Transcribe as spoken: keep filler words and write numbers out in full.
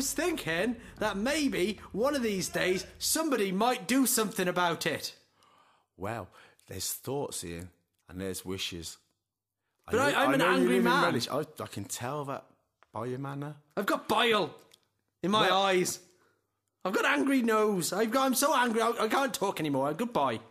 was thinking that maybe one of these days somebody might do something about it. Well, there's thoughts, Ian, and there's wishes. But I, I'm I an know you angry live in man. Relish. I, I can tell that by your manner. I've got bile in my Well- eyes. I've got angry nose. I've got, I'm so angry I, I can't talk anymore. Goodbye.